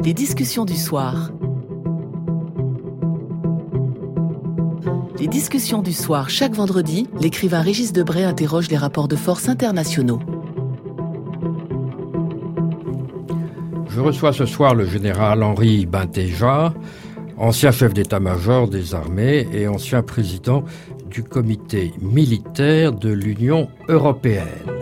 Les discussions du soir. Les discussions du soir, chaque vendredi, l'écrivain Régis Debray interroge les rapports de force internationaux. Je reçois ce soir le général Henri Bintéja, ancien chef d'état-major des armées et ancien président du comité militaire de l'Union européenne.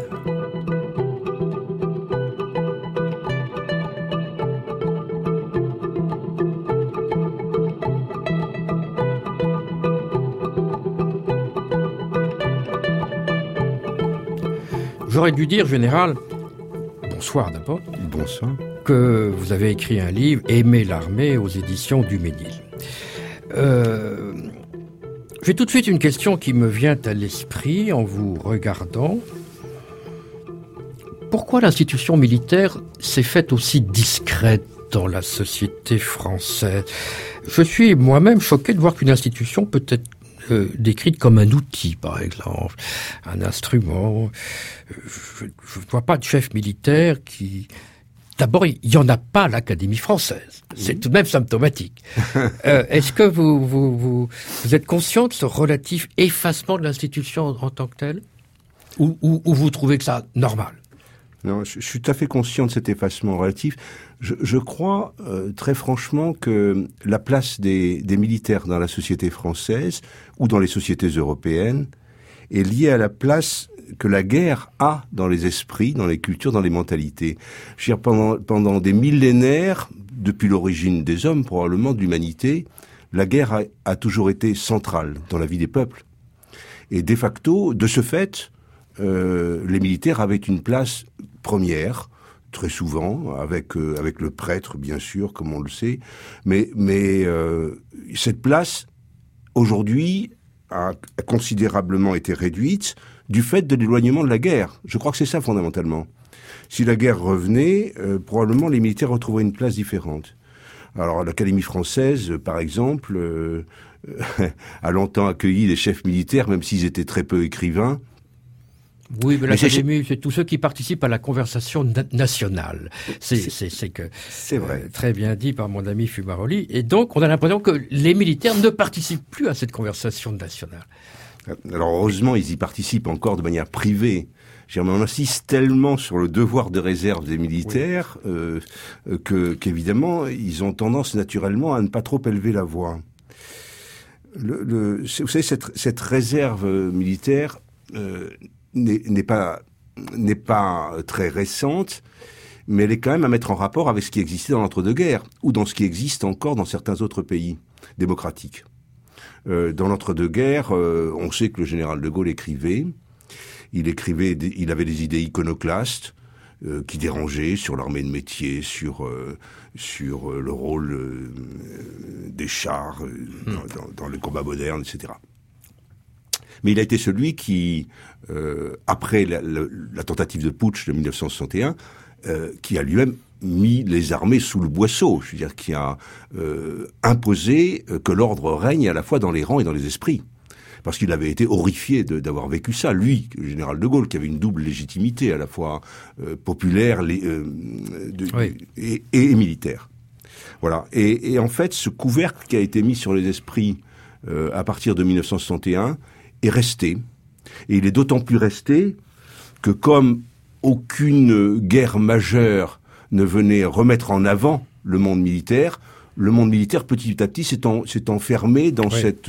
J'aurais dû dire, général, bonsoir d'abord. Bonsoir. Que vous avez écrit un livre, Aimer l'armée, aux éditions du Ménil. J'ai tout de suite une question qui me vient à l'esprit en vous regardant. Pourquoi l'institution militaire s'est faite aussi discrète dans la société française ? Je suis moi-même choqué de voir qu'une institution peut être décrite comme un outil, par exemple, un instrument. Je ne vois pas de chef militaire qui... D'abord, il n'y en a pas à l'Académie française. C'est tout de même symptomatique. Est-ce que vous êtes conscient de ce relatif effacement de l'institution en tant que telle ? Ou vous trouvez que ça normal ? Non, je suis tout à fait conscient de cet effacement relatif. Je crois très franchement que la place des militaires dans la société française ou dans les sociétés européennes est liée à la place que la guerre a dans les esprits, dans les cultures, dans les mentalités. Je veux dire, pendant des millénaires, depuis l'origine des hommes, probablement, de l'humanité, la guerre a toujours été centrale dans la vie des peuples. Et de facto, de ce fait, les militaires avaient une place première, très souvent, avec le prêtre, bien sûr, comme on le sait. Mais cette place, aujourd'hui, a considérablement été réduite du fait de l'éloignement de la guerre. Je crois que c'est ça, fondamentalement. Si la guerre revenait, probablement les militaires retrouveraient une place différente. Alors, l'Académie française, par exemple, a longtemps accueilli les chefs militaires, même s'ils étaient très peu écrivains. Oui, mais l'Académie, c'est tous ceux qui participent à la conversation nationale. C'est vrai. Très bien dit par mon ami Fumaroli. Et donc, on a l'impression que les militaires ne participent plus à cette conversation nationale. Alors, heureusement, ils y participent encore de manière privée. Mais on insiste tellement sur le devoir de réserve des militaires qu'évidemment, ils ont tendance naturellement à ne pas trop élever la voix. Vous savez, cette réserve militaire n'est pas très récente, mais elle est quand même à mettre en rapport avec ce qui existait dans l'entre-deux-guerres, ou dans ce qui existe encore dans certains autres pays démocratiques. Dans l'entre-deux-guerres, on sait que le général de Gaulle écrivait. Il avait des idées iconoclastes qui dérangeaient sur l'armée de métier, sur le rôle des chars dans le combat moderne, etc. Mais il a été celui qui, après la tentative de putsch de 1961, qui a lui-même mis les armées sous le boisseau, je veux dire, qui a imposé que l'ordre règne à la fois dans les rangs et dans les esprits. Parce qu'il avait été horrifié d'avoir vécu ça, lui, le général de Gaulle, qui avait une double légitimité, à la fois populaire et militaire. Voilà. Et en fait, ce couvercle qui a été mis sur les esprits à partir de 1961 est resté. Et il est d'autant plus resté que comme aucune guerre majeure ne venait remettre en avant le monde militaire petit à petit s'est enfermé dans cette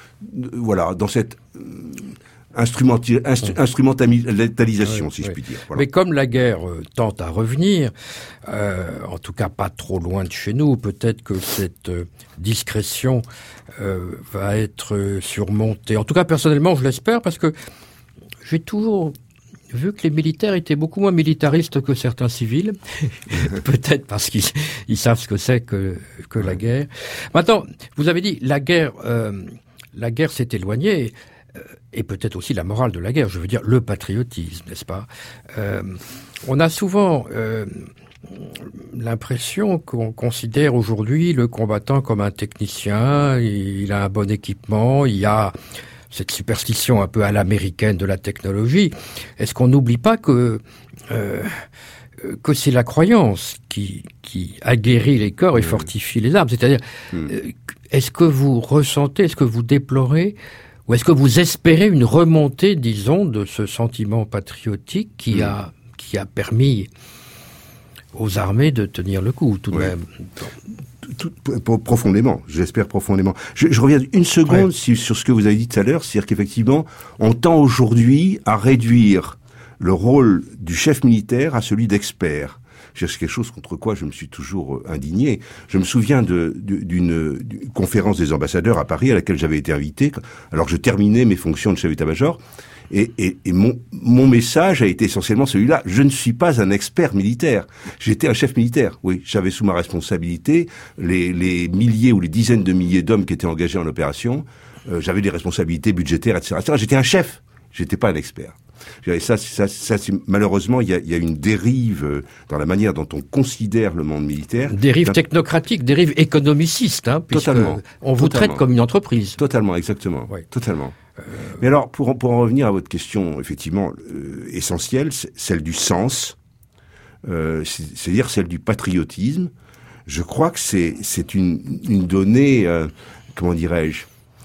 instrumentalisation, si je puis dire. Voilà. Mais comme la guerre tente à revenir, en tout cas pas trop loin de chez nous, peut-être que cette discrétion va être surmontée. En tout cas, personnellement, je l'espère, parce que j'ai toujours vu que les militaires étaient beaucoup moins militaristes que certains civils, peut-être parce qu'ils savent ce que c'est que la guerre. Maintenant, vous avez dit la guerre s'est éloignée, et peut-être aussi la morale de la guerre, je veux dire le patriotisme, n'est-ce pas ? On a souvent l'impression qu'on considère aujourd'hui le combattant comme un technicien, il a un bon équipement, il y a cette superstition un peu à l'américaine de la technologie. Est-ce qu'on n'oublie pas que que c'est la croyance qui aguerrit les corps et fortifie les âmes. C'est-à-dire, est-ce que vous ressentez, est-ce que vous déplorez, ou est-ce que vous espérez une remontée, disons, de ce sentiment patriotique qui a permis aux armées de tenir le coup, tout de même? Profondément, j'espère profondément. Je reviens une seconde sur ce que vous avez dit tout à l'heure, c'est-à-dire qu'effectivement, on tend aujourd'hui à réduire le rôle du chef militaire à celui d'expert. C'est quelque chose contre quoi je me suis toujours indigné. Je me souviens d'une conférence des ambassadeurs à Paris à laquelle j'avais été invité, alors que je terminais mes fonctions de chef d'état-major. Et mon message a été essentiellement celui-là. Je ne suis pas un expert militaire. J'étais un chef militaire. Oui, j'avais sous ma responsabilité les milliers ou les dizaines de milliers d'hommes qui étaient engagés en opération. J'avais des responsabilités budgétaires, etc., etc. J'étais un chef. J'étais pas un expert. Ça, malheureusement, il y a une dérive dans la manière dont on considère le monde militaire. Dérive technocratique, dérive économiciste, hein, puisque totalement. On vous traite comme une entreprise. Totalement, exactement. Oui. Totalement. Mais alors, pour en revenir à votre question, effectivement, essentielle, celle du sens, c'est-à-dire celle du patriotisme, je crois que c'est une donnée, comment dirais-je,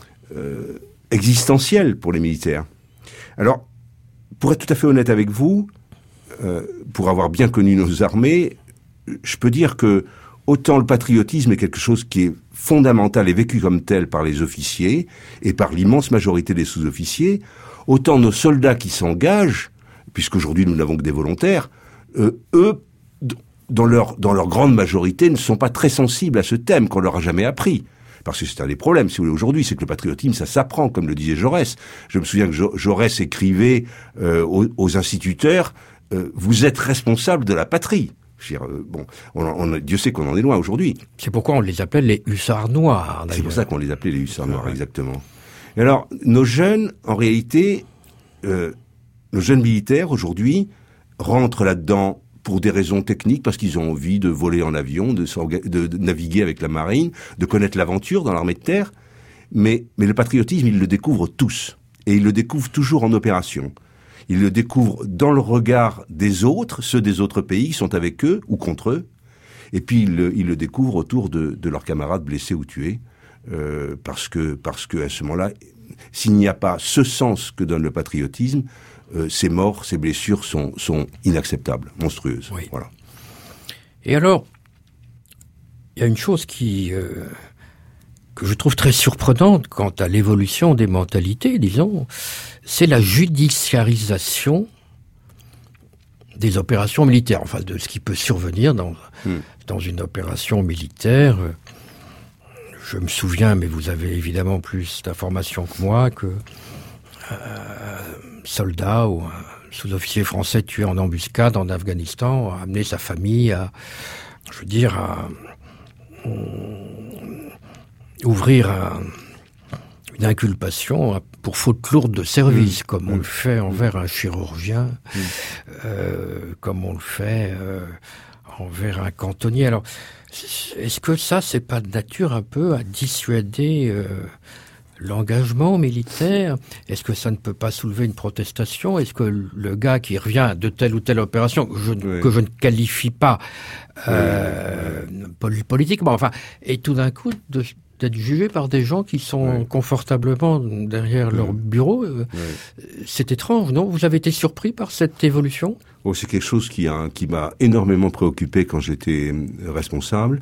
existentielle pour les militaires. Alors, pour être tout à fait honnête avec vous, pour avoir bien connu nos armées, je peux dire que autant le patriotisme est quelque chose qui est fondamental et vécu comme tel par les officiers et par l'immense majorité des sous-officiers, autant nos soldats qui s'engagent, puisqu'aujourd'hui nous n'avons que des volontaires, eux, dans leur grande majorité, ne sont pas très sensibles à ce thème qu'on leur a jamais appris. Parce que c'est un des problèmes, si vous voulez, aujourd'hui, c'est que le patriotisme, ça s'apprend, comme le disait Jaurès. Je me souviens que Jaurès écrivait aux instituteurs, vous êtes responsables de la patrie. Je veux dire, Dieu sait qu'on en est loin aujourd'hui. C'est pourquoi on les appelait les hussards noirs, d'ailleurs. C'est pour ça qu'on les appelait les hussards noirs, exactement. Et alors, nos jeunes, en réalité, nos jeunes militaires, aujourd'hui, rentrent là-dedans pour des raisons techniques, parce qu'ils ont envie de voler en avion, de naviguer avec la marine, de connaître l'aventure dans l'armée de terre. Mais le patriotisme, ils le découvrent tous. Et ils le découvrent toujours en opération. Ils le découvrent dans le regard des autres, ceux des autres pays qui sont avec eux ou contre eux. Et puis ils le découvrent autour de leurs camarades blessés ou tués. Parce que à ce moment-là, s'il n'y a pas ce sens que donne le patriotisme, ces morts, ces blessures sont inacceptables, monstrueuses. Oui. Voilà. Et alors, il y a une chose que je trouve très surprenante quant à l'évolution des mentalités, disons, c'est la judiciarisation des opérations militaires, enfin de ce qui peut survenir dans une opération militaire. Je me souviens, mais vous avez évidemment plus d'informations que moi, que soldat ou un sous-officier français tué en embuscade en Afghanistan a amené sa famille à ouvrir une inculpation pour faute lourde de service, comme on le fait envers un chirurgien, comme on le fait envers un cantonnier. Alors, est-ce que ça, c'est pas de nature un peu à dissuader l'engagement militaire? Est-ce que ça ne peut pas soulever une protestation? Est-ce que le gars qui revient de telle ou telle opération, que je ne qualifie pas politiquement, enfin, et tout d'un coup d'être jugé par des gens qui sont confortablement derrière leur bureau, c'est étrange, non? Vous avez été surpris par cette évolution? C'est quelque chose qui m'a énormément préoccupé quand j'étais responsable.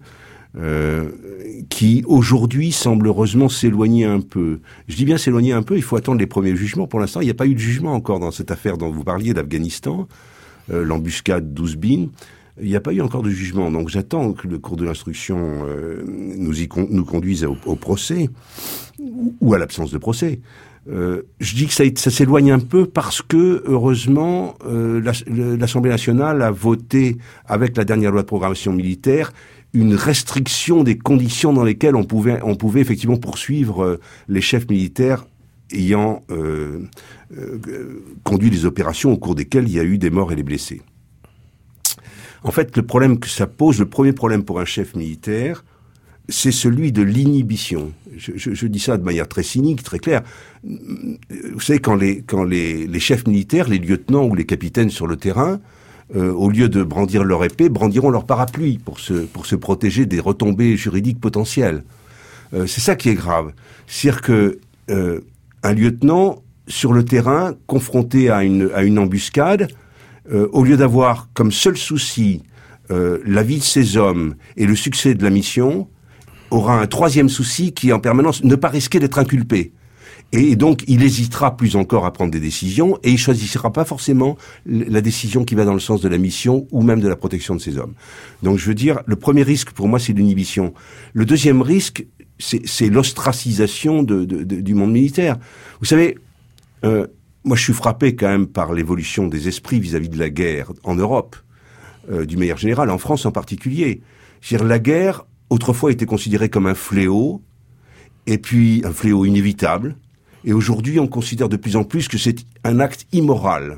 Qui aujourd'hui semble heureusement s'éloigner un peu. Je dis bien s'éloigner un peu, il faut attendre les premiers jugements. Pour l'instant, il n'y a pas eu de jugement encore dans cette affaire dont vous parliez d'Afghanistan, l'embuscade d'Ouzbin. Il n'y a pas eu encore de jugement, donc j'attends que le cours de l'instruction nous conduise au procès, ou à l'absence de procès. Je dis que ça s'éloigne un peu parce que, heureusement, l'Assemblée nationale a voté, avec la dernière loi de programmation militaire, une restriction des conditions dans lesquelles on pouvait effectivement poursuivre les chefs militaires ayant conduit les opérations au cours desquelles il y a eu des morts et des blessés. En fait, le problème que ça pose, le premier problème pour un chef militaire, c'est celui de l'inhibition. Je dis ça de manière très cynique, très claire. Vous savez, quand les chefs militaires, les lieutenants ou les capitaines sur le terrain, au lieu de brandir leur épée, brandiront leur parapluie pour se protéger des retombées juridiques potentielles. C'est ça qui est grave. C'est-à-dire que un lieutenant, sur le terrain, confronté à une embuscade, au lieu d'avoir comme seul souci la vie de ses hommes et le succès de la mission, aura un troisième souci qui est en permanence ne pas risquer d'être inculpé. Et donc, il hésitera plus encore à prendre des décisions et il choisira pas forcément la décision qui va dans le sens de la mission ou même de la protection de ses hommes. Donc, je veux dire, le premier risque pour moi, c'est l'inhibition. Le deuxième risque, c'est l'ostracisation du monde militaire. Vous savez, moi, je suis frappé quand même par l'évolution des esprits vis-à-vis de la guerre en Europe, d'une manière générale, en France en particulier. C'est-à-dire, la guerre, autrefois, était considérée comme un fléau, et puis un fléau inévitable. Et aujourd'hui, on considère de plus en plus que c'est un acte immoral.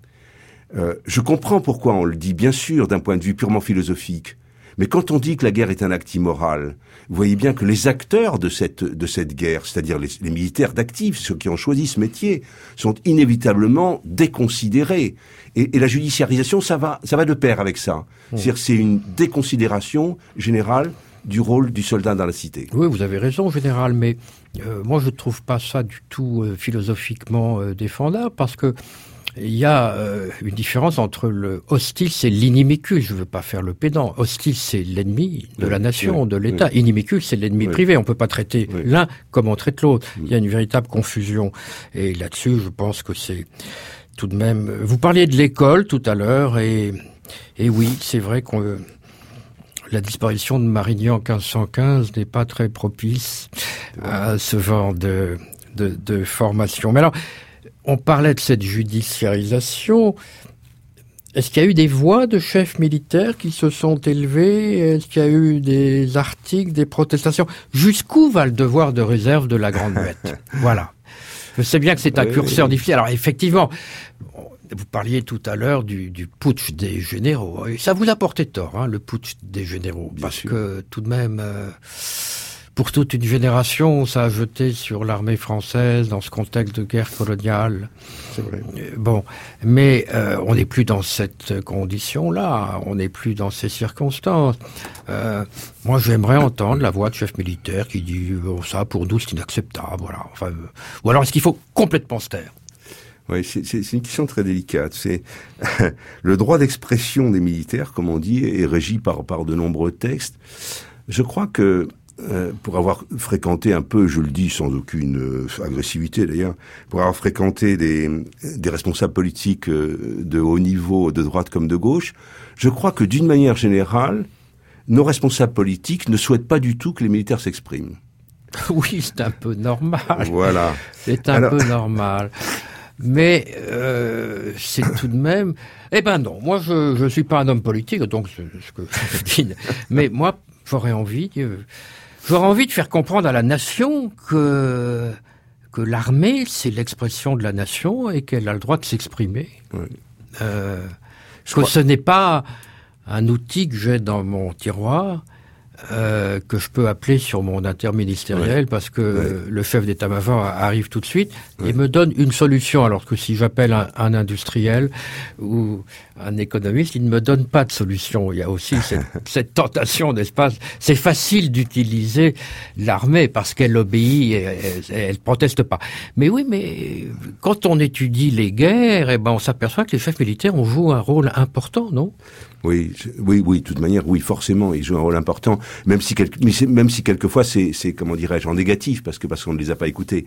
Je comprends pourquoi on le dit, bien sûr, d'un point de vue purement philosophique. Mais quand on dit que la guerre est un acte immoral, vous voyez bien que les acteurs de cette guerre, c'est-à-dire les militaires d'actifs, ceux qui ont choisi ce métier, sont inévitablement déconsidérés. Et la judiciarisation, ça va de pair avec ça. C'est-à-dire, c'est une déconsidération générale du rôle du soldat dans la cité. Oui, vous avez raison, général, mais moi je ne trouve pas ça du tout philosophiquement défendable, parce que il y a une différence entre le hostile, c'est l'inimicus, je ne veux pas faire le pédant. Hostile, c'est l'ennemi de la nation, de l'État. Inimicus, c'est l'ennemi privé. On ne peut pas traiter l'un comme on traite l'autre. Il y a une véritable confusion. Et là-dessus, je pense que c'est tout de même... Vous parliez de l'école tout à l'heure, et oui, c'est vrai qu'on... La disparition de Marigny en 1515 n'est pas très propice à ce genre de formation. Mais alors, on parlait de cette judiciarisation. Est-ce qu'il y a eu des voix de chefs militaires qui se sont élevés? Est-ce qu'il y a eu des articles, des protestations? Jusqu'où va le devoir de réserve de la Grande Muette? Voilà. Je sais bien que c'est un curseur difficile. Alors effectivement, vous parliez tout à l'heure du putsch des généraux. Et ça vous a porté tort, hein, le putsch des généraux. Bien sûr. Que tout de même, pour toute une génération, ça a jeté sur l'armée française dans ce contexte de guerre coloniale. C'est vrai. Bon, mais on n'est plus dans cette condition-là. On n'est plus dans ces circonstances. Moi, j'aimerais entendre la voix de chef militaire qui dit ça, pour nous, c'est inacceptable. Voilà. Enfin, ou alors, est-ce qu'il faut complètement se taire? Oui, c'est une question très délicate. C'est le droit d'expression des militaires, comme on dit, est régi par de nombreux textes. Je crois que pour avoir fréquenté un peu, je le dis sans aucune agressivité d'ailleurs, pour avoir fréquenté des responsables politiques de haut niveau, de droite comme de gauche, je crois que d'une manière générale, nos responsables politiques ne souhaitent pas du tout que les militaires s'expriment. Oui, c'est un peu normal. Voilà. C'est un peu normal. Mais c'est tout de même... Eh ben non, moi je suis pas un homme politique, donc c'est ce que je dis. Mais moi, j'aurais envie de faire comprendre à la nation que l'armée, c'est l'expression de la nation et qu'elle a le droit de s'exprimer. Oui. Que ce n'est pas un outil que j'ai dans mon tiroir, que je peux appeler sur mon interministériel parce que le chef d'état-major arrive tout de suite et me donne une solution, alors que si j'appelle un industriel ou un économiste, il ne me donne pas de solution. Il y a aussi cette tentation, n'est-ce pas? C'est facile d'utiliser l'armée parce qu'elle obéit et elle proteste pas. Mais oui, mais quand on étudie les guerres, on s'aperçoit que les chefs militaires ont joué un rôle important, non? Oui, de toute manière, oui, forcément, ils jouent un rôle important, même si quelquefois c'est comment dirais-je, en négatif, parce qu'on ne les a pas écoutés.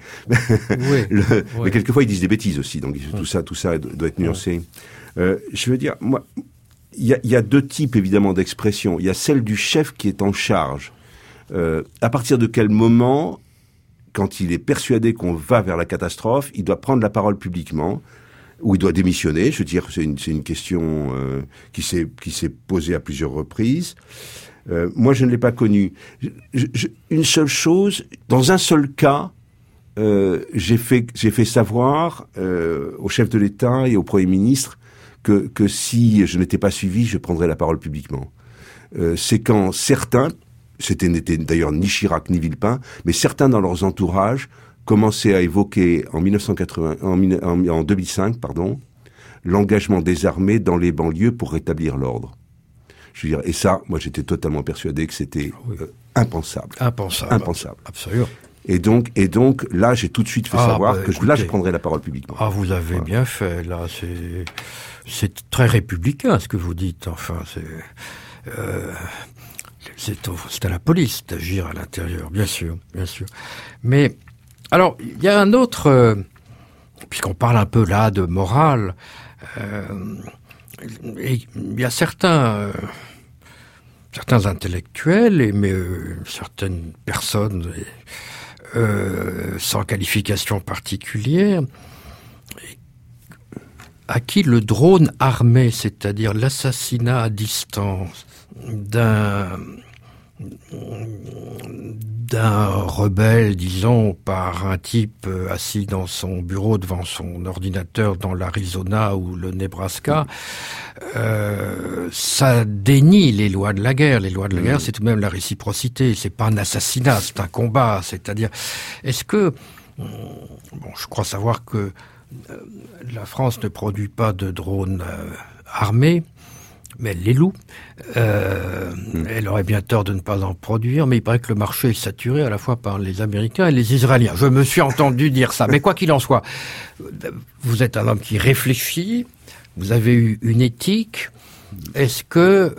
Mais quelquefois ils disent des bêtises aussi, donc tout ça doit être nuancé. Je veux dire, moi, il y a deux types évidemment d'expressions. Il y a celle du chef qui est en charge. À partir de quel moment, quand il est persuadé qu'on va vers la catastrophe, il doit prendre la parole publiquement, ou il doit démissionner. Je veux dire, c'est une question qui s'est posée à plusieurs reprises. Moi, je ne l'ai pas connue. Une seule chose, dans un seul cas, j'ai fait savoir au chef de l'État et au Premier ministre que si je n'étais pas suivi, je prendrais la parole publiquement. C'est quand certains, n'était d'ailleurs ni Chirac ni Villepin, mais certains dans leurs entourages commençaient à évoquer en 2005, l'engagement des armées dans les banlieues pour rétablir l'ordre. Je veux dire, et ça, moi j'étais totalement persuadé que c'était impensable. Impensable. Absolument. Et donc, là, j'ai tout de suite fait savoir que écoutez, là, je prendrais la parole publiquement. Ah, vous avez bien fait, là, c'est très républicain, ce que vous dites, enfin, c'est à la police d'agir à l'intérieur, bien sûr. Mais, alors, il y a un autre, puisqu'on parle un peu là de morale, et il y a certains intellectuels, mais certaines personnes sans qualification particulière, à qui le drone armé, c'est-à-dire l'assassinat à distance d'un rebelle, disons, par un type assis dans son bureau devant son ordinateur dans l'Arizona ou le Nebraska, ça dénie les lois de la guerre. Les lois de la guerre, c'est tout de même la réciprocité. C'est pas un assassinat, c'est un combat. C'est-à-dire, est-ce que, je crois savoir que la France ne produit pas de drones armés, mais elle les loue. Elle aurait bien tort de ne pas en produire, mais il paraît que le marché est saturé à la fois par les Américains et les Israéliens. Je me suis entendu dire ça, mais quoi qu'il en soit, vous êtes un homme qui réfléchit, vous avez eu une éthique. Est-ce que,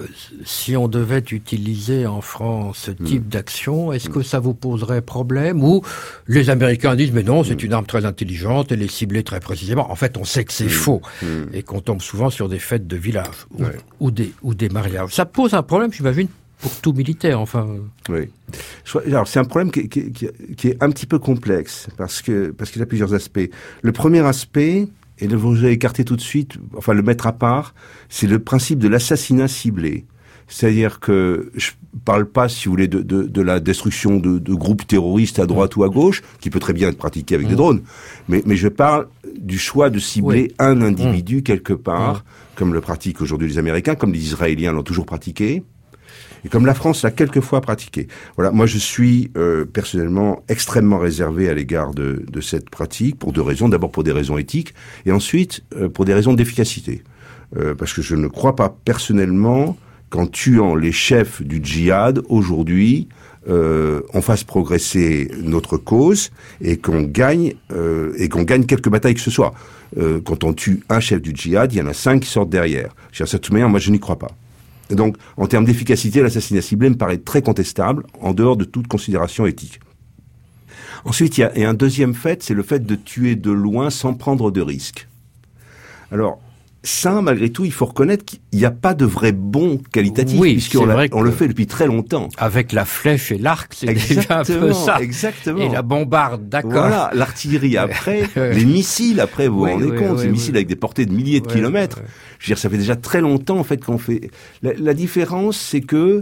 si on devait utiliser en France ce type d'action, est-ce que ça vous poserait problème? Ou les Américains disent, mais non, c'est une arme très intelligente, elle est ciblée très précisément. En fait, on sait que c'est faux, et qu'on tombe souvent sur des fêtes de village, ou des mariages. Ça pose un problème, j'imagine, pour tout militaire, enfin. Oui. Alors, c'est un problème qui est un petit peu complexe, parce qu'il y a plusieurs aspects. Le premier aspect, et vous avez écarté tout de suite, enfin le mettre à part, c'est le principe de l'assassinat ciblé. C'est-à-dire que je parle pas, si vous voulez, de la destruction de groupes terroristes à droite ou à gauche, qui peut très bien être pratiqué avec des drones, mais je parle du choix de cibler un individu quelque part, comme le pratiquent aujourd'hui les Américains, comme les Israéliens l'ont toujours pratiqué, et comme la France l'a quelquefois pratiqué. Voilà, moi je suis personnellement extrêmement réservé à l'égard de cette pratique, pour deux raisons. D'abord pour des raisons éthiques, et ensuite pour des raisons d'efficacité. Parce que je ne crois pas personnellement qu'en tuant les chefs du djihad aujourd'hui, on fasse progresser notre cause et qu'on gagne quelques batailles que ce soit. Quand on tue un chef du djihad, il y en a 5 qui sortent derrière. De toute manière, moi je n'y crois pas. Et donc, en termes d'efficacité, l'assassinat ciblé me paraît très contestable, en dehors de toute considération éthique. Ensuite, il y a un deuxième fait, c'est le fait de tuer de loin sans prendre de risques. Alors, ça, malgré tout, il faut reconnaître qu'il n'y a pas de vrai bon qualitatif, puisqu'on le fait depuis très longtemps. Avec la flèche et l'arc, c'est déjà un peu ça. Exactement. Et la bombarde, d'accord. Voilà, l'artillerie après, les missiles après, vous vous rendez compte, ces missiles avec des portées de milliers de kilomètres. Je veux dire, ça fait déjà très longtemps, en fait, qu'on fait... La différence, c'est que,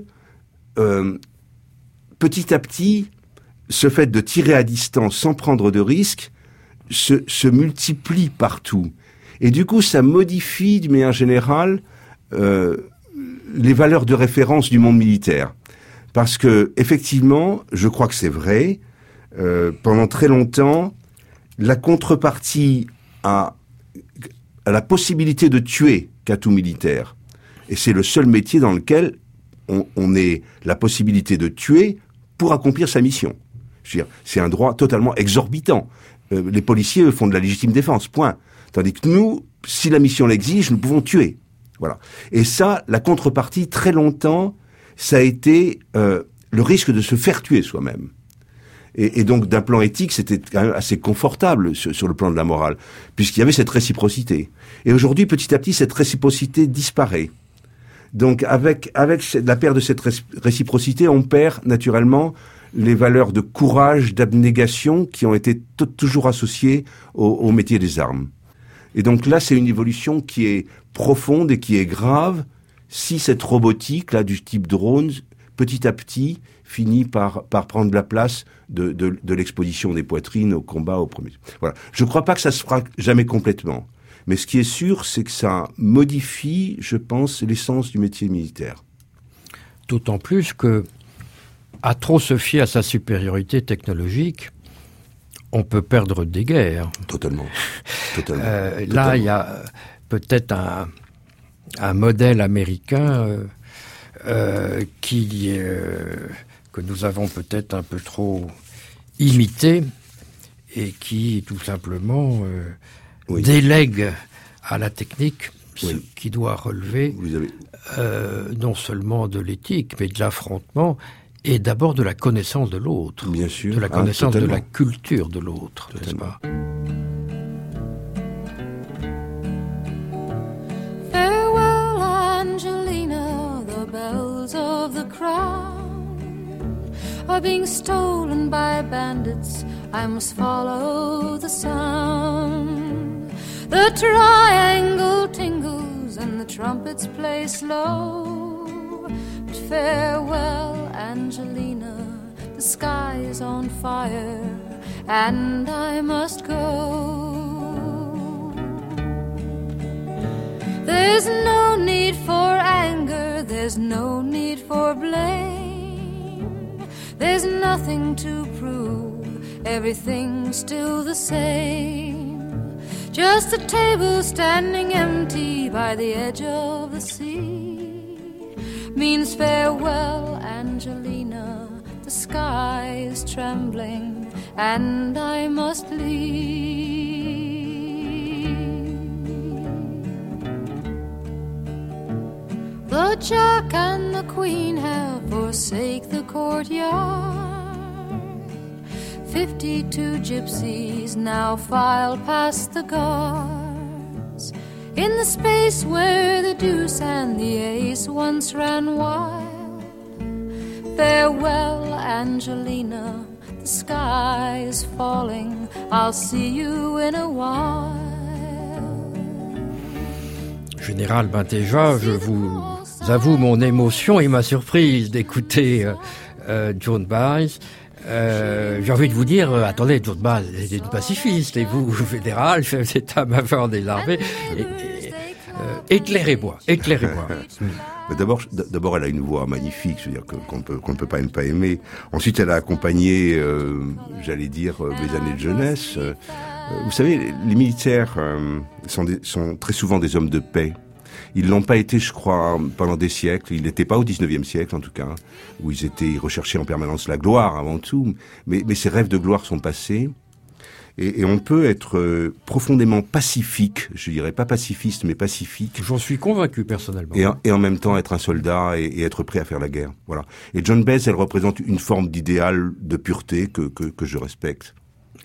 petit à petit, ce fait de tirer à distance sans prendre de risques se multiplie partout. Et du coup, ça modifie, d'une manière générale, les valeurs de référence du monde militaire. Parce que, effectivement, je crois que c'est vrai, pendant très longtemps, la contrepartie à la possibilité de tuer qu'atout militaire. Et c'est le seul métier dans lequel on ait la possibilité de tuer pour accomplir sa mission. Je veux dire, c'est un droit totalement exorbitant. Les policiers, eux, font de la légitime défense, point. Tandis que nous, si la mission l'exige, nous pouvons tuer. Voilà. Et ça, la contrepartie, très longtemps, ça a été le risque de se faire tuer soi-même. Et donc, d'un plan éthique, c'était quand même assez confortable sur le plan de la morale, puisqu'il y avait cette réciprocité. Et aujourd'hui, petit à petit, cette réciprocité disparaît. Donc, avec la perte de cette réciprocité, on perd naturellement les valeurs de courage, d'abnégation qui ont été toujours associées au métier des armes. Et donc là, c'est une évolution qui est profonde et qui est grave si cette robotique, là, du type drone, petit à petit, finit par prendre la place de l'exposition des poitrines au combat au premier. Voilà. Je ne crois pas que ça se fera jamais complètement. Mais ce qui est sûr, c'est que ça modifie, je pense, l'essence du métier militaire. D'autant plus que, à trop se fier à sa supériorité technologique, on peut perdre des guerres. Totalement. Là, il y a peut-être un modèle américain que nous avons peut-être un peu trop imité et qui tout simplement délègue à la technique ce qui doit relever non seulement de l'éthique, mais de l'affrontement et d'abord de la connaissance de l'autre. Bien sûr. De la connaissance de la culture de l'autre, n'est-ce pas ? Farewell, Angelina, the bells of the crown are being stolen by bandits. I must follow the sound. The triangle tingles and the trumpets play slow. But farewell, Angelina, the sky is on fire and I must go. There's no need for anger, there's no need for blame. There's nothing to prove, everything's still the same. Just a table standing empty by the edge of the sea means farewell, Angelina, the sky is trembling and I must leave. The Jack and the Queen have forsaken the courtyard. 52 gypsies now file past the guards in the space where the deuce and the ace once ran wild. Farewell, Angelina, the sky is falling, I'll see you in a while. Général Bentégeat, je vous avoue mon émotion et ma surprise d'écouter Joan Baez. J'ai envie de vous dire, attendez, Joan Baez est une pacifiste, et vous, fédéral, chef d'état-major des armées, éclairez-moi. D'abord, elle a une voix magnifique, je veux dire qu'on ne peut pas ne pas aimer. Ensuite, elle a accompagné, j'allais dire, mes années de jeunesse. Vous savez, les militaires sont très souvent des hommes de paix. Ils l'ont pas été, je crois, pendant des siècles. Ils n'étaient pas au 19e siècle, en tout cas, où ils recherchaient en permanence la gloire, avant tout. Mais ces rêves de gloire sont passés. Et on peut être profondément pacifique, je dirais pas pacifiste, mais pacifique. J'en suis convaincu, personnellement. Et en même temps être un soldat et être prêt à faire la guerre. Voilà. Et Joan Baez, elle représente une forme d'idéal de pureté que je respecte.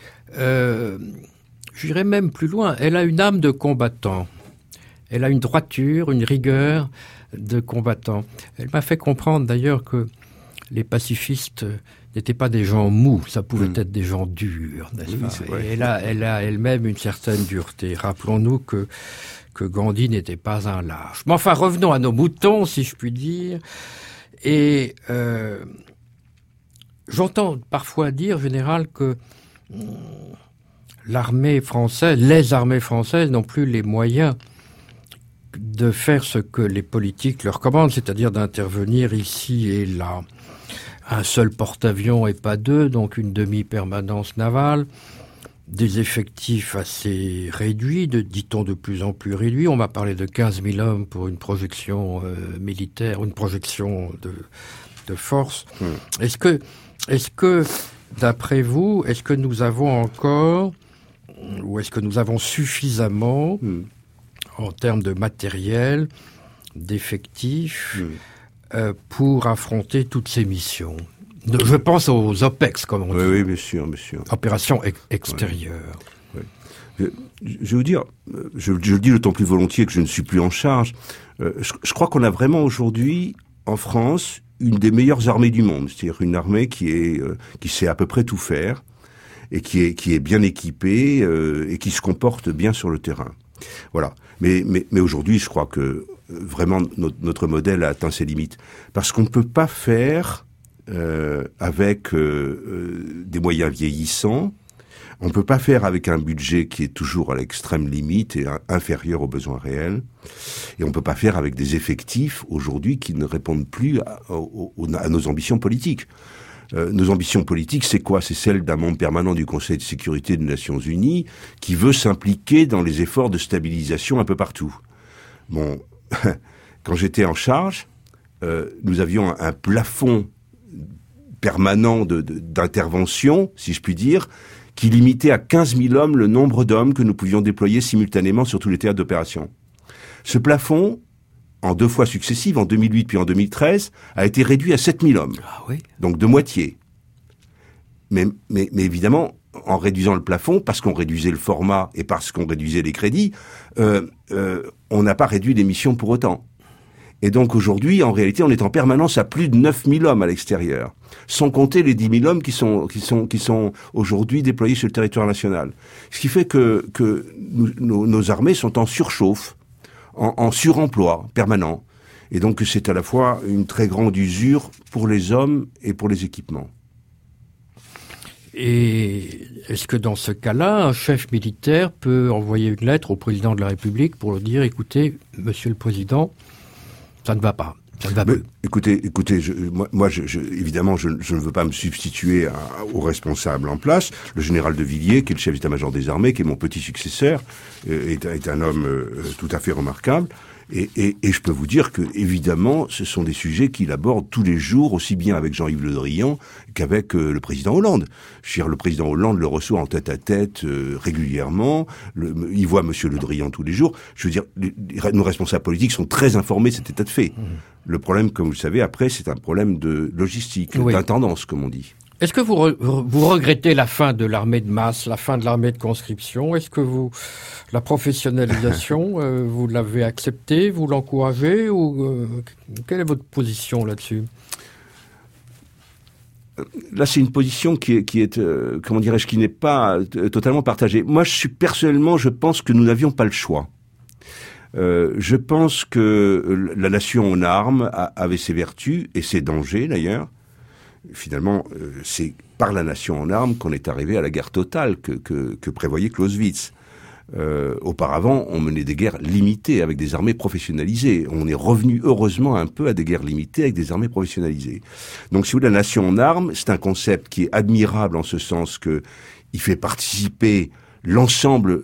J'irais même plus loin. Elle a une âme de combattant. Elle a une droiture, une rigueur de combattant. Elle m'a fait comprendre d'ailleurs que les pacifistes n'étaient pas des gens mous, ça pouvait être des gens durs, n'est-ce pas ? Et elle a elle-même une certaine dureté. Rappelons-nous que Gandhi n'était pas un lâche. Mais enfin, revenons à nos moutons, si je puis dire. Et j'entends parfois dire, général, que les armées françaises n'ont plus les moyens de faire ce que les politiques leur commandent, c'est-à-dire d'intervenir ici et là. Un seul porte-avions et pas deux, donc une demi-permanence navale, des effectifs assez réduits, dit-on de plus en plus réduits. On m'a parlé de 15 000 hommes pour une projection militaire, une projection de force. Est-ce que, d'après vous, est-ce que nous avons encore, ou est-ce que nous avons suffisamment, en termes de matériel, d'effectifs, pour affronter toutes ces missions? Je pense aux OPEX, comme on dit. Oui, bien sûr. Opérations extérieures. Je vais vous dire, je le dis d'autant plus volontiers que je ne suis plus en charge. Je crois qu'on a vraiment aujourd'hui, en France, une des meilleures armées du monde. C'est-à-dire une armée qui sait à peu près tout faire, et qui est bien équipée, et qui se comporte bien sur le terrain. Voilà. Mais aujourd'hui, je crois que vraiment notre modèle a atteint ses limites, parce qu'on ne peut pas faire avec des moyens vieillissants. On ne peut pas faire avec un budget qui est toujours à l'extrême limite et inférieur aux besoins réels. Et on ne peut pas faire avec des effectifs aujourd'hui qui ne répondent plus à nos ambitions politiques. Nos ambitions politiques, c'est quoi? C'est celle d'un membre permanent du Conseil de sécurité des Nations Unies qui veut s'impliquer dans les efforts de stabilisation un peu partout. Bon, quand j'étais en charge, nous avions un plafond permanent d'intervention, si je puis dire, qui limitait à 15 000 hommes le nombre d'hommes que nous pouvions déployer simultanément sur tous les théâtres d'opération. Ce plafond, en 2 fois successives, en 2008 puis en 2013, a été réduit à 7 000 hommes. Ah oui. Donc de moitié. Mais évidemment, en réduisant le plafond, parce qu'on réduisait le format et parce qu'on réduisait les crédits, on n'a pas réduit les missions pour autant. Et donc aujourd'hui, en réalité, on est en permanence à plus de 9 000 hommes à l'extérieur, sans compter les 10 000 hommes qui sont aujourd'hui déployés sur le territoire national. Ce qui fait que nos armées sont en surchauffe, en suremploi permanent. Et donc c'est à la fois une très grande usure pour les hommes et pour les équipements. Et est-ce que dans ce cas-là, un chef militaire peut envoyer une lettre au président de la République pour lui dire « Écoutez, monsieur le président, ça ne va pas, ça ne va plus ». Écoutez, moi, évidemment, je ne veux pas me substituer au responsable en place. Le général de Villiers, qui est le chef d'état-major des armées, qui est mon petit successeur, est un homme tout à fait remarquable. Et je peux vous dire que, évidemment, ce sont des sujets qu'il aborde tous les jours, aussi bien avec Jean-Yves Le Drian qu'avec le président Hollande. Je veux dire, le président Hollande le reçoit en tête-à-tête régulièrement. Il voit Monsieur Le Drian tous les jours. Je veux dire, nos responsables politiques sont très informés de cet état de fait. Le problème, comme vous le savez, après, c'est un problème de logistique, d'intendance, comme on dit. Est-ce que vous regrettez la fin de l'armée de masse, la fin de l'armée de conscription? Est-ce que la professionnalisation, vous l'avez acceptée, vous l'encouragez ou quelle est votre position là-dessus? Là, c'est une position qui est comment dirais-je, qui n'est pas totalement partagée. Moi, je pense que nous n'avions pas le choix. Je pense que la nation en armes avait ses vertus et ses dangers d'ailleurs. Finalement, c'est par la nation en armes qu'on est arrivé à la guerre totale que prévoyait Clausewitz. Auparavant, on menait des guerres limitées avec des armées professionnalisées. On est revenu heureusement un peu à des guerres limitées avec des armées professionnalisées. Donc, si vous voulez, la nation en armes, c'est un concept qui est admirable en ce sens que il fait participer l'ensemble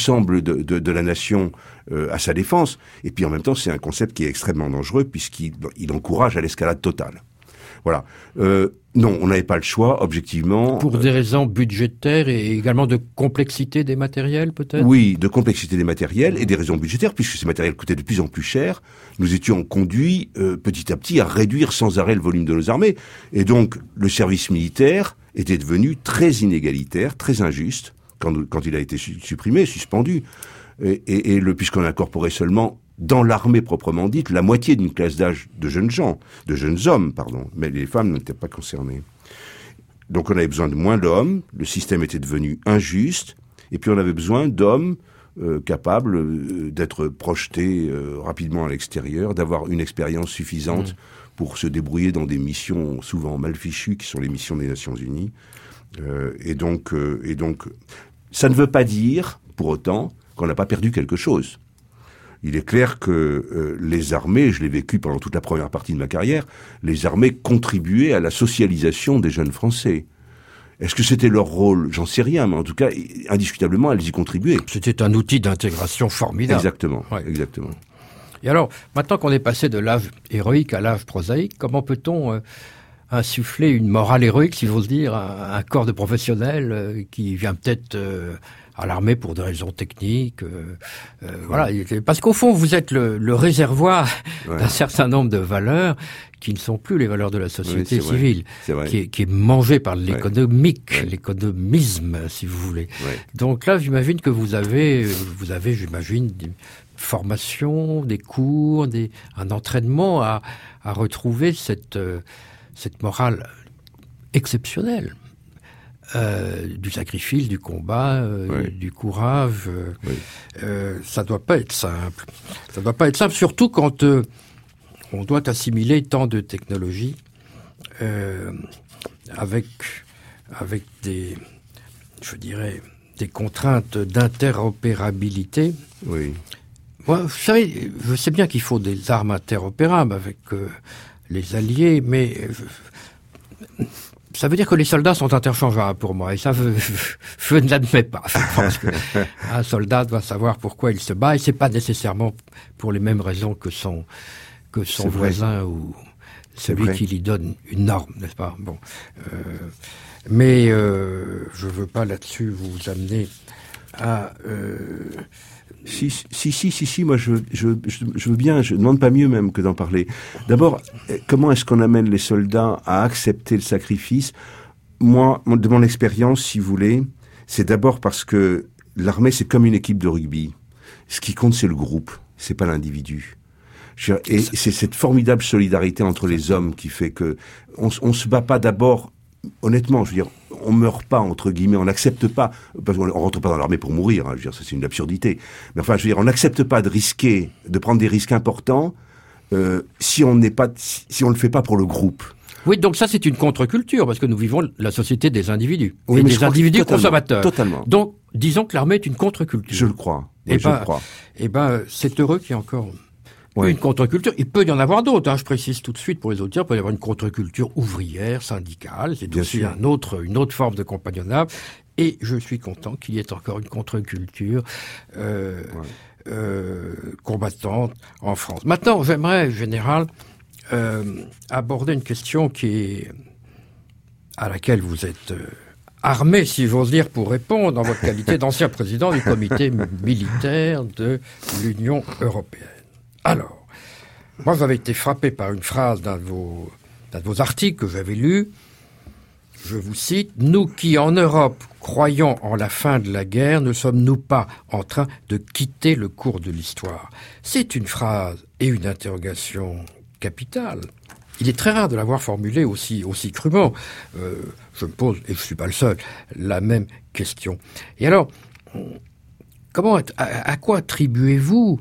de la nation à sa défense. Et puis en même temps, c'est un concept qui est extrêmement dangereux puisqu'il encourage à l'escalade totale. Voilà. Non, on n'avait pas le choix, objectivement. Pour des raisons budgétaires et également de complexité des matériels, peut-être? Oui, de complexité des matériels et des raisons budgétaires, puisque ces matériels coûtaient de plus en plus cher. Nous étions conduits petit à petit à réduire sans arrêt le volume de nos armées. Et donc, le service militaire était devenu très inégalitaire, très injuste, quand il a été supprimé, suspendu. Puisqu'on a incorporé seulement dans l'armée proprement dite, la moitié d'une classe d'âge de jeunes hommes, mais les femmes n'étaient pas concernées. Donc on avait besoin de moins d'hommes, le système était devenu injuste, et puis on avait besoin d'hommes capables d'être projetés rapidement à l'extérieur, d'avoir une expérience suffisante pour se débrouiller dans des missions souvent mal fichues, qui sont les missions des Nations Unies. Et donc, ça ne veut pas dire, pour autant, qu'on n'a pas perdu quelque chose. Il est clair que les armées, je l'ai vécu pendant toute la première partie de ma carrière, les armées contribuaient à la socialisation des jeunes Français. Est-ce que c'était leur rôle? J'en sais rien, mais en tout cas, indiscutablement, elles y contribuaient. C'était un outil d'intégration formidable. Exactement, ouais. Exactement. Et alors, maintenant qu'on est passé de l'âge héroïque à l'âge prosaïque, comment peut-on insuffler une morale héroïque, si j'ose dire, à un corps de professionnels qui vient peut-être à l'armée pour des raisons techniques, voilà, parce qu'au fond vous êtes le réservoir d'un certain nombre de valeurs qui ne sont plus les valeurs de la société civile, qui est mangée par l'économique, l'économisme, si vous voulez. Ouais. Donc là, j'imagine que vous avez, j'imagine, des formations, des cours, un entraînement à retrouver cette morale exceptionnelle. Du sacrifice, du combat, du courage. Ça doit pas être simple. Ça doit pas être simple, surtout quand on doit assimiler tant de technologies avec des, je dirais, des contraintes d'interopérabilité. Oui. Moi, vous savez, je sais bien qu'il faut des armes interopérables avec les alliés, mais Ça veut dire que les soldats sont interchangeables pour moi, et ça, je ne l'admets pas. Je pense qu'un soldat doit savoir pourquoi il se bat, et c'est pas nécessairement pour les mêmes raisons que son voisin ou celui qui lui donne une arme, n'est-ce pas? Bon, mais je veux pas là-dessus vous amener à. Si, moi je veux bien, je demande pas mieux même que d'en parler. D'abord, comment est-ce qu'on amène les soldats à accepter le sacrifice? Moi, de mon expérience, si vous voulez, c'est d'abord parce que l'armée, c'est comme une équipe de rugby. Ce qui compte, c'est le groupe, c'est pas l'individu. Et c'est cette formidable solidarité entre les hommes qui fait que on se bat pas d'abord. Honnêtement, je veux dire, on meurt pas, entre guillemets, on n'accepte pas, parce qu'on rentre pas dans l'armée pour mourir, hein, je veux dire, ça c'est une absurdité. Mais enfin, je veux dire, on n'accepte pas de prendre des risques importants, si on le fait pas pour le groupe. Oui, donc ça c'est une contre-culture, parce que nous vivons la société des individus. Oui, et des individus consommateurs. Totalement. Donc, disons que l'armée est une contre-culture. Je le crois. Oui, je le crois. Eh ben, c'est heureux qu'il y ait encore une contre-culture. Il peut y en avoir d'autres, hein, je précise tout de suite pour les auditeurs, il peut y avoir une contre-culture ouvrière, syndicale, c'est aussi une autre forme de compagnonnage. Et je suis content qu'il y ait encore une contre-culture combattante en France. Maintenant, j'aimerais, Général, aborder une question à laquelle vous êtes armé, si j'ose dire, pour répondre en votre qualité d'ancien président du comité militaire de l'Union européenne. Alors, moi j'avais été frappé par une phrase d'un de vos articles que j'avais lu. Je vous cite, « Nous qui en Europe croyons en la fin de la guerre, ne sommes-nous pas en train de quitter le cours de l'histoire ?» C'est une phrase et une interrogation capitale. Il est très rare de l'avoir formulée aussi crûment. Je me pose, et je ne suis pas le seul, la même question. Et alors, à quoi attribuez-vous,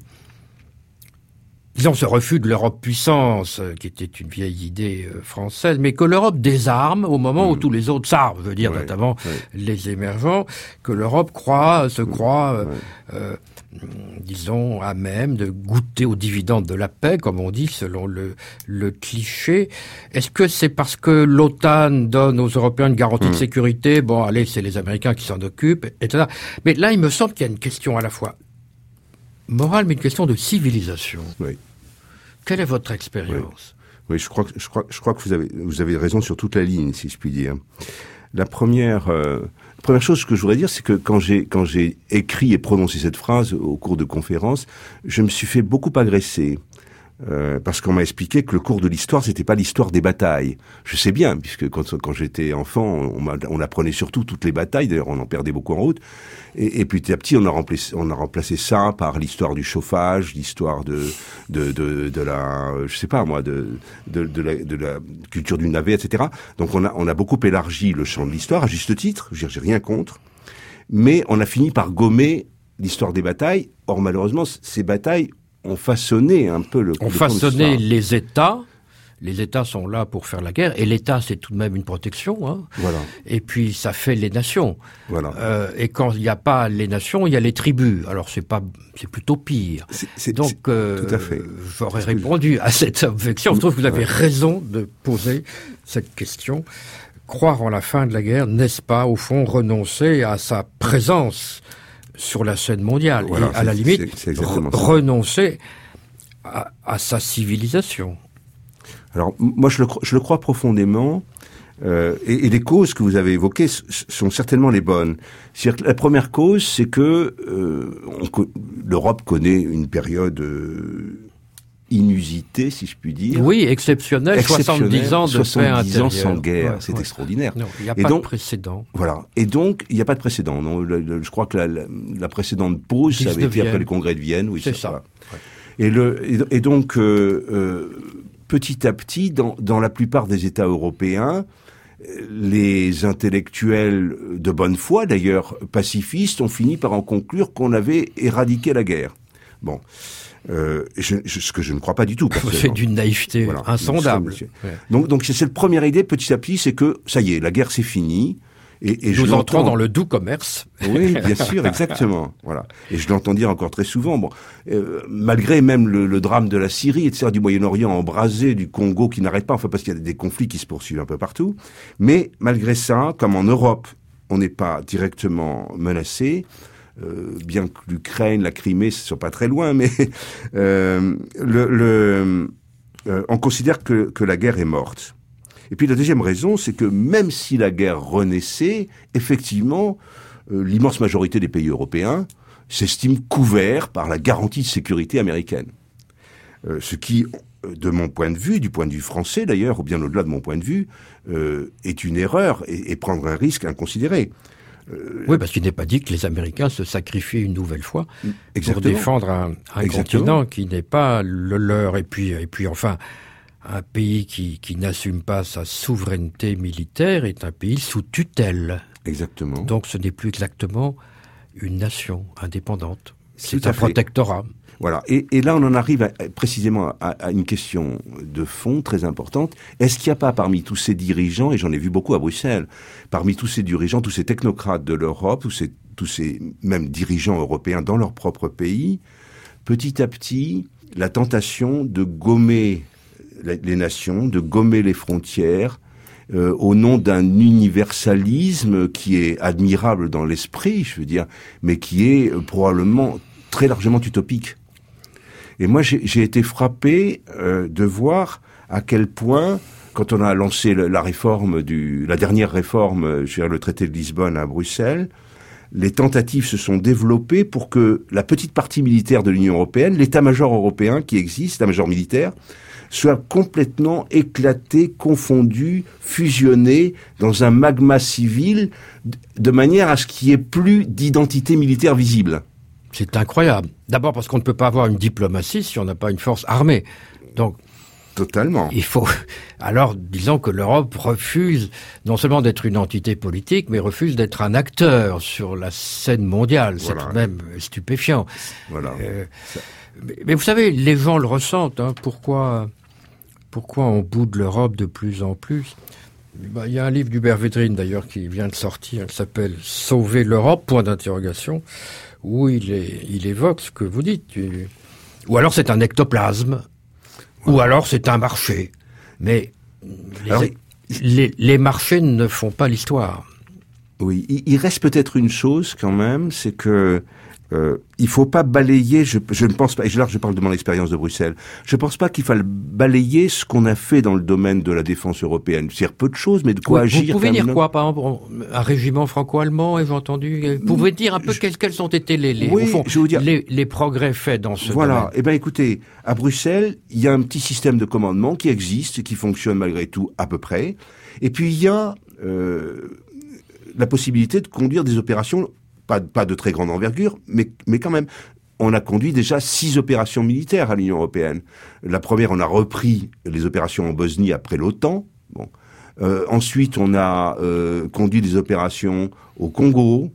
disons, ce refus de l'Europe puissance, qui était une vieille idée française, mais que l'Europe désarme au moment où tous les autres s'arment, je veux dire, notamment les émergents, que l'Europe se croit, disons, à même de goûter aux dividendes de la paix, comme on dit, selon le cliché. Est-ce que c'est parce que l'OTAN donne aux Européens une garantie de sécurité? Bon, allez, c'est les Américains qui s'en occupent, etc. Mais là, il me semble qu'il y a une question à la fois morale, mais une question de civilisation. Oui. Quelle est votre expérience? Oui, je crois que vous avez raison sur toute la ligne, si je puis dire. La première chose que je voudrais dire, c'est que quand j'ai écrit et prononcé cette phrase au cours de conférences, je me suis fait beaucoup agresser. Parce qu'on m'a expliqué que le cours de l'histoire, c'était pas l'histoire des batailles. Je sais bien, puisque quand j'étais enfant, on apprenait surtout toutes les batailles. D'ailleurs, on en perdait beaucoup en route. Et petit à petit, on a remplacé ça par l'histoire du chauffage, l'histoire de la, je sais pas moi, de la culture du navet, etc. Donc on a beaucoup élargi le champ de l'histoire, à juste titre. Je veux dire, j'ai rien contre. Mais on a fini par gommer l'histoire des batailles. Or, malheureusement, ces batailles ont façonné un peu On façonnait les États. Les États sont là pour faire la guerre. Et l'État, c'est tout de même une protection. Hein. Voilà. Et puis, ça fait les nations. Voilà. Et quand il n'y a pas les nations, il y a les tribus. Alors, c'est plutôt pire. Donc, tout à fait. J'aurais répondu à cette objection. Je trouve que vous avez raison de poser cette question. Croire en la fin de la guerre, n'est-ce pas, au fond, renoncer à sa présence sur la scène mondiale, voilà, et à la limite renoncer à sa civilisation. Alors moi je le crois profondément, et les causes que vous avez évoquées sont certainement les bonnes. C'est-à-dire que la première cause, c'est que l'Europe connaît une période inusitée, si je puis dire. Oui, exceptionnelle, 70 ans de paix intérieure. Sans guerre, c'est extraordinaire. Non, il n'y a pas de précédent. Voilà. Et donc, il n'y a pas de précédent. Non, je crois que la précédente pause, ça avait été après le congrès de Vienne. Oui, c'est ça. Voilà. Et donc, petit à petit, dans la plupart des États européens, les intellectuels de bonne foi, d'ailleurs pacifistes, ont fini par en conclure qu'on avait éradiqué la guerre. Bon. Ce que je ne crois pas du tout. C'est d'une naïveté insondable. Donc c'est cette première idée, petit à petit, c'est que, ça y est, la guerre c'est fini, Et nous entrons dans le doux commerce. Oui, bien sûr, exactement. Voilà. Et je l'entends dire encore très souvent. Bon, malgré même le drame de la Syrie, etc., du Moyen-Orient embrasé, du Congo qui n'arrête pas, enfin parce qu'il y a des conflits qui se poursuivent un peu partout. Mais malgré ça, comme en Europe, on n'est pas directement menacé. Bien que l'Ukraine, la Crimée, ce soit pas très loin, mais on considère que la guerre est morte. Et puis la deuxième raison, c'est que même si la guerre renaissait, effectivement, l'immense majorité des pays européens s'estiment couverts par la garantie de sécurité américaine. Ce qui, de mon point de vue, du point de vue français d'ailleurs, ou bien au-delà de mon point de vue, est une erreur et prendre un risque inconsidéré. Oui, parce qu'il n'est pas dit que les Américains se sacrifient une nouvelle fois Exactement. pour défendre un continent qui n'est pas le leur. Et puis enfin, un pays qui n'assume pas sa souveraineté militaire est un pays sous tutelle. Exactement. Donc ce n'est plus exactement une nation indépendante. C'est Tout à un fait. protectorat. Voilà. Et là, on en arrive précisément à une question de fond très importante. Est-ce qu'il n'y a pas parmi tous ces dirigeants, et j'en ai vu beaucoup à Bruxelles, parmi tous ces dirigeants, tous ces technocrates de l'Europe, tous ces même dirigeants européens dans leur propre pays, petit à petit, la tentation de gommer les nations, de gommer les frontières, au nom d'un universalisme qui est admirable dans l'esprit, je veux dire, mais qui est probablement très largement utopique. Et moi, j'ai été frappé de voir à quel point, quand on a lancé la dernière réforme, le traité de Lisbonne à Bruxelles, les tentatives se sont développées pour que la petite partie militaire de l'Union européenne, l'état-major européen qui existe, l'état-major militaire, soit complètement éclaté, confondu, fusionné dans un magma civil, de manière à ce qu'il n'y ait plus d'identité militaire visible. C'est incroyable. D'abord parce qu'on ne peut pas avoir une diplomatie si on n'a pas une force armée. Donc, totalement. Il faut. Alors, disons que l'Europe refuse non seulement d'être une entité politique, mais refuse d'être un acteur sur la scène mondiale. Voilà. C'est tout de même stupéfiant. Voilà. Mais vous savez, les gens le ressentent. Hein. Pourquoi on boude l'Europe de plus en plus ? Il y a un livre d'Hubert Védrine, d'ailleurs, qui vient de sortir, qui s'appelle « Sauver l'Europe », où il évoque ce que vous dites. Ou alors c'est un ectoplasme, ou alors c'est un marché. Mais les marchés ne font pas l'histoire. Oui, il reste peut-être une chose quand même, c'est que il faut pas balayer, je ne pense pas, et là je parle de mon expérience de Bruxelles, je pense pas qu'il faille balayer ce qu'on a fait dans le domaine de la défense européenne. C'est-à-dire peu de choses, mais de quoi agir. Vous pouvez dire quoi, par exemple, un régiment franco-allemand, ai-je entendu? Vous pouvez dire un peu quels ont été les progrès faits dans ce domaine? Voilà. Eh ben, écoutez, à Bruxelles, il y a un petit système de commandement qui existe, qui fonctionne malgré tout à peu près. Et puis il y a la possibilité de conduire des opérations pas de très grande envergure, mais quand même. On a conduit déjà 6 opérations militaires à l'Union européenne. La première, on a repris les opérations en Bosnie après l'OTAN. Bon. Ensuite, on a conduit des opérations au Congo.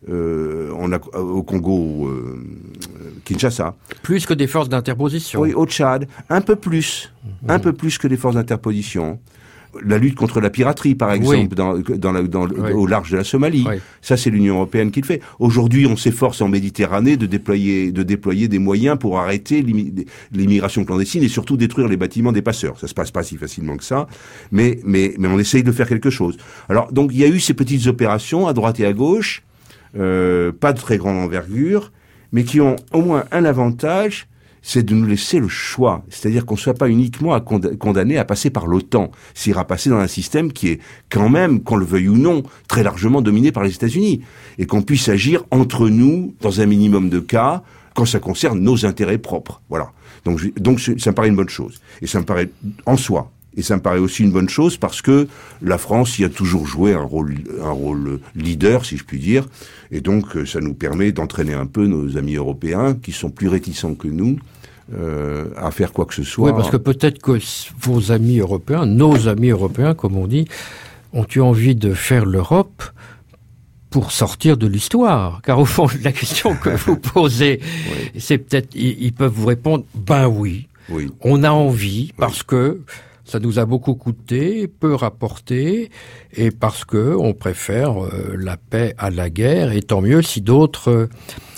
Au Congo, Kinshasa. Plus que des forces d'interposition. Oui, au Tchad. Un peu plus que des forces d'interposition. La lutte contre la piraterie, par exemple, au large de la Somalie. Oui. Ça, c'est l'Union européenne qui le fait. Aujourd'hui, on s'efforce en Méditerranée de déployer des moyens pour arrêter l'immigration clandestine et surtout détruire les bâtiments des passeurs. Ça se passe pas si facilement que ça, mais on essaye de faire quelque chose. Alors, donc, il y a eu ces petites opérations à droite et à gauche, pas de très grande envergure, mais qui ont au moins un avantage, c'est de nous laisser le choix. C'est-à-dire qu'on ne soit pas uniquement condamné à passer par l'OTAN. C'est à passer dans un système qui est quand même, qu'on le veuille ou non, très largement dominé par les États-Unis. Et qu'on puisse agir entre nous, dans un minimum de cas, quand ça concerne nos intérêts propres. Voilà. Donc ça me paraît une bonne chose. Et ça me paraît en soi. Et ça me paraît aussi une bonne chose parce que la France y a toujours joué un rôle leader, si je puis dire. Et donc, ça nous permet d'entraîner un peu nos amis européens qui sont plus réticents que nous à faire quoi que ce soit. Oui, parce que peut-être que vos amis européens, nos amis européens, comme on dit, ont eu envie de faire l'Europe pour sortir de l'histoire. Car au fond, la question que vous posez, c'est peut-être, ils peuvent vous répondre, ben oui. On a envie, parce que ça nous a beaucoup coûté, peu rapporté, et parce que on préfère la paix à la guerre, et tant mieux si d'autres,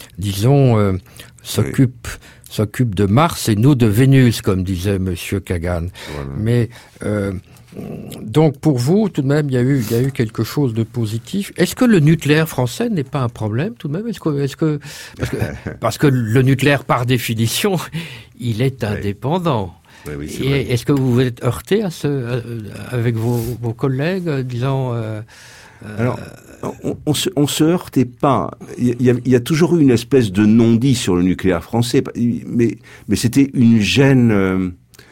s'occupent de Mars et nous de Vénus, comme disait Monsieur Kagan. Voilà. Mais donc pour vous, tout de même, il y a eu quelque chose de positif. Est-ce que le nucléaire français n'est pas un problème tout de même ? Parce que le nucléaire, par définition, il est indépendant. Oui, et est-ce que vous vous êtes heurté avec vos collègues, disant Alors, on se heurtait pas. Il y a toujours eu une espèce de non-dit sur le nucléaire français, mais c'était une gêne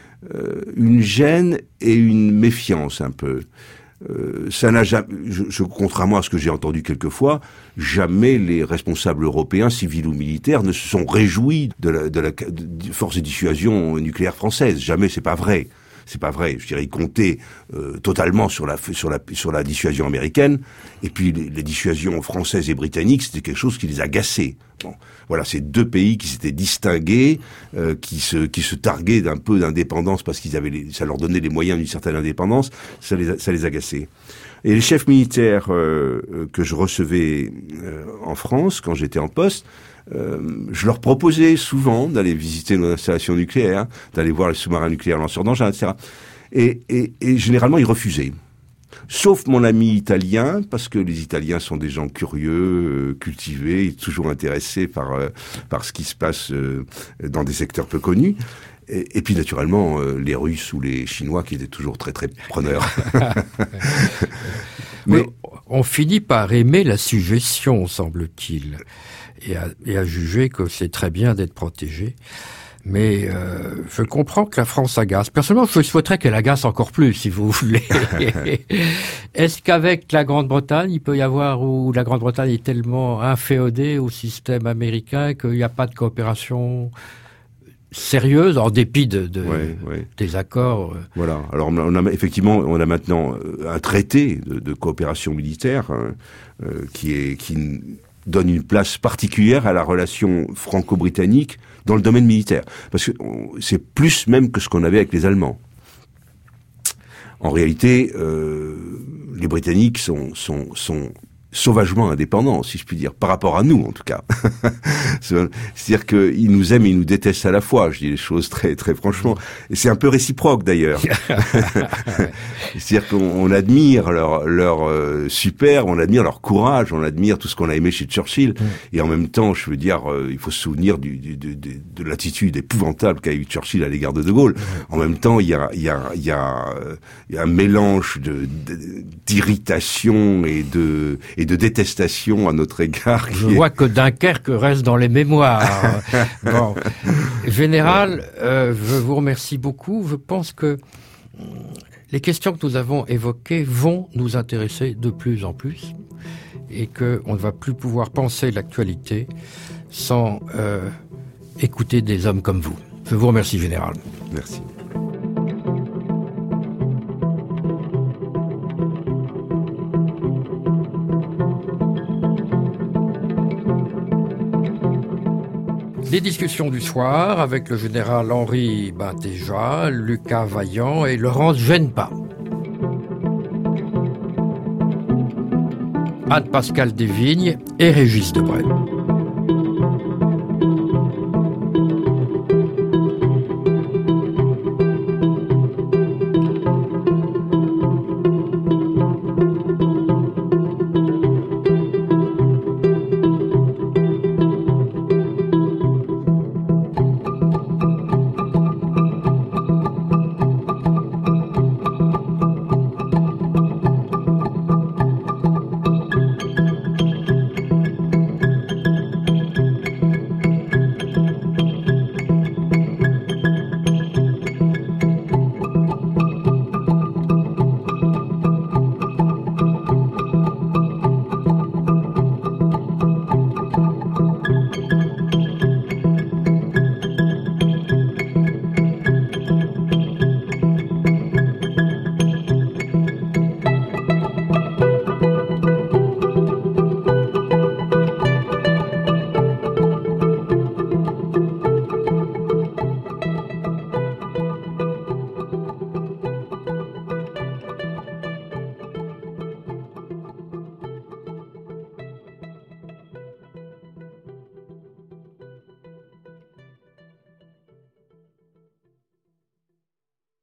et une méfiance un peu. Ça n'a jamais, contrairement à ce que j'ai entendu quelquefois, jamais les responsables européens, civils ou militaires, ne se sont réjouis de la force de dissuasion nucléaire française. Jamais, c'est pas vrai. C'est pas vrai. Je dirais, ils comptaient totalement sur la dissuasion américaine. Et puis les dissuasions françaises et britanniques, c'était quelque chose qui les agaçait. Bon, voilà, c'est deux pays qui s'étaient distingués, qui se targuaient d'un peu d'indépendance parce ça leur donnait les moyens d'une certaine indépendance. Ça les agaçait. Et les chefs militaires que je recevais en France quand j'étais en poste, je leur proposais souvent d'aller visiter nos installations nucléaires, d'aller voir les sous-marins nucléaires lanceurs d'engins, etc. Et généralement, ils refusaient. Sauf mon ami italien, parce que les Italiens sont des gens curieux, cultivés, toujours intéressés par ce qui se passe dans des secteurs peu connus. Et puis naturellement, les Russes ou les Chinois qui étaient toujours très très preneurs. Mais on finit par aimer la suggestion, semble-t-il, et à juger que c'est très bien d'être protégé. Mais je comprends que la France agace. Personnellement, je souhaiterais qu'elle agace encore plus, si vous voulez. Est-ce qu'avec la Grande-Bretagne, il peut y avoir, où la Grande-Bretagne est tellement inféodée au système américain qu'il n'y a pas de coopération sérieuse, en dépit des accords. Voilà. Alors on a maintenant un traité de coopération militaire qui donne une place particulière à la relation franco-britannique dans le domaine militaire, parce que c'est plus même que ce qu'on avait avec les Allemands. En réalité, les Britanniques sont sauvagement indépendants, si je puis dire, par rapport à nous, en tout cas. C'est-à-dire qu'ils nous aiment et ils nous détestent à la fois. Je dis les choses très, très franchement. Et c'est un peu réciproque, d'ailleurs. C'est-à-dire qu'on admire leur superbe, on admire leur courage, on admire tout ce qu'on a aimé chez Churchill. Et en même temps, je veux dire, il faut se souvenir de l'attitude épouvantable qu'a eu Churchill à l'égard de De Gaulle. En même temps, il y a un mélange d'irritation et de détestation à notre égard. Je vois que Dunkerque reste dans les mémoires. Bon. Général, je vous remercie beaucoup. Je pense que les questions que nous avons évoquées vont nous intéresser de plus en plus et qu'on ne va plus pouvoir penser l'actualité sans écouter des hommes comme vous. Je vous remercie, Général. Merci. Les discussions du soir avec le général Henri Bentégeat, Lucas Vaillant et Laurence Genpa. Anne-Pascale Desvignes et Régis Debray.